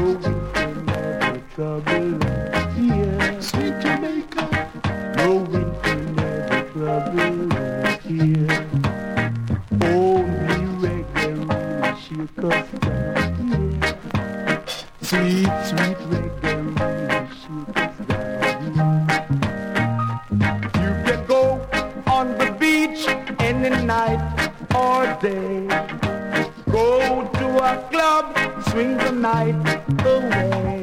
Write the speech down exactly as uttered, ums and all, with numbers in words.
winter never trouble us here. Sweet Jamaica. No winter never trouble us here. Only reggae really shake us down here. Sweet, sweet reggae really shake us down here. You can go on the beach any night or day. Go to a club, swing the night away.